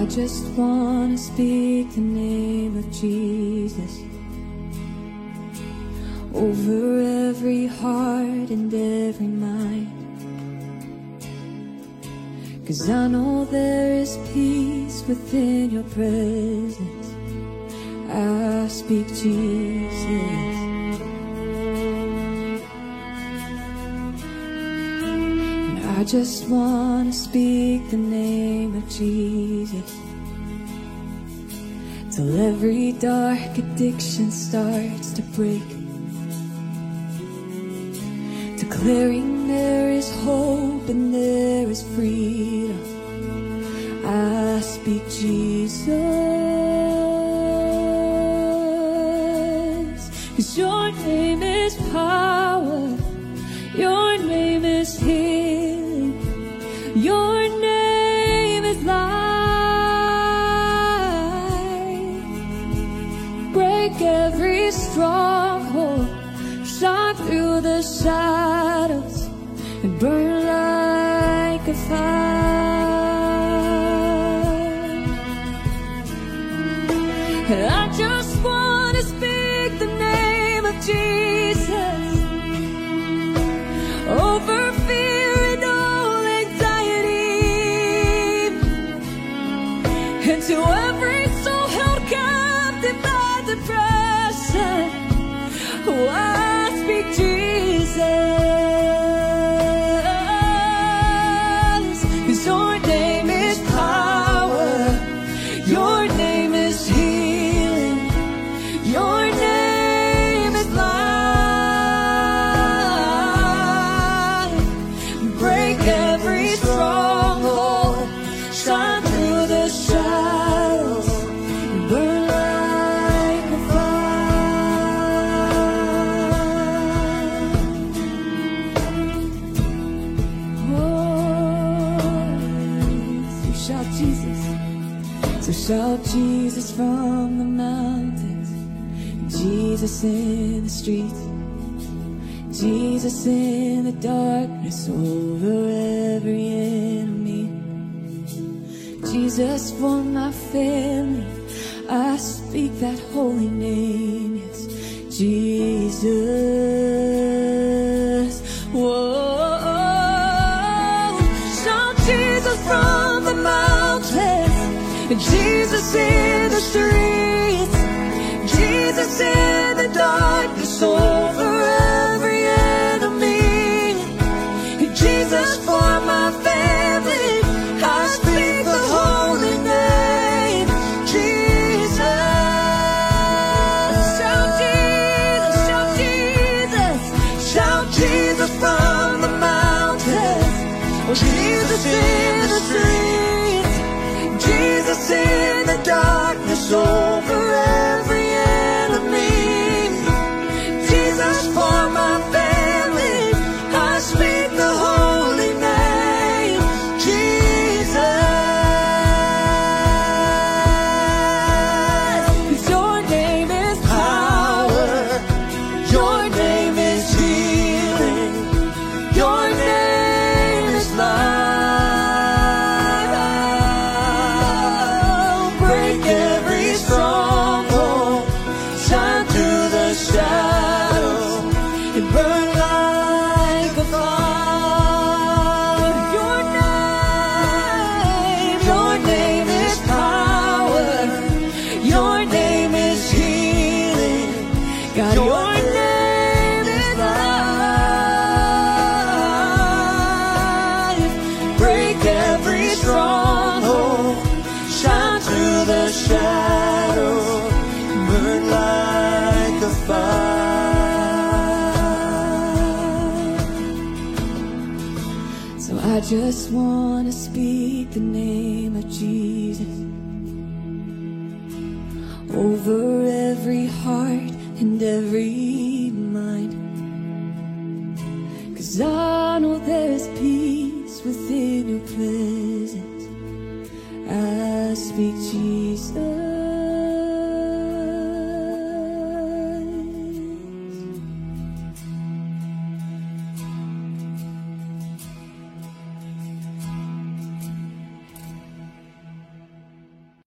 just want to speak the name of Jesus over every heart and every mind. 'Cause I know there is peace within your presence. I speak Jesus. And I just want to speak the name of Jesus till every dark addiction starts to break, declaring there is hope and there is freedom. I speak Jesus, 'cause your name is power, your name is healing, your name is life. Break every stronghold, shine through the shadows and burn like a fire. And I just want to speak the name of Jesus over fear and all anxiety, and to every soul held captive by depression. Oh, I speak Jesus, 'cause your name is power, your name is healing, your name is life. Break every stronghold, shine through the shadows, burn like a fire. Shout Jesus. So shout Jesus from the mountains, Jesus in the streets, Jesus in the darkness over every enemy, Jesus for my family. I speak that holy name, yes, Jesus. Whoa, shout Jesus from the mountains, Jesus in the streets, Jesus in the darkness over every enemy, Jesus for my family. I speak the holy name, Jesus. Shout Jesus, shout Jesus, shout Jesus from the mountains, Jesus in the streets, Jesus in the darkness over every enemy, Jesus for my family. I speak the holy name, Jesus. 'Cause your name is power, your name is healing, your name is life. Shadows and burn like a fire. Your name is power, your name is healing, God, your name is life. Break every stronghold, shine through the shadows, burn like a fire. So I just want to speak the name of Jesus over every heart and every mind. 'Cause I know there's peace within your presence. I speak Jesus.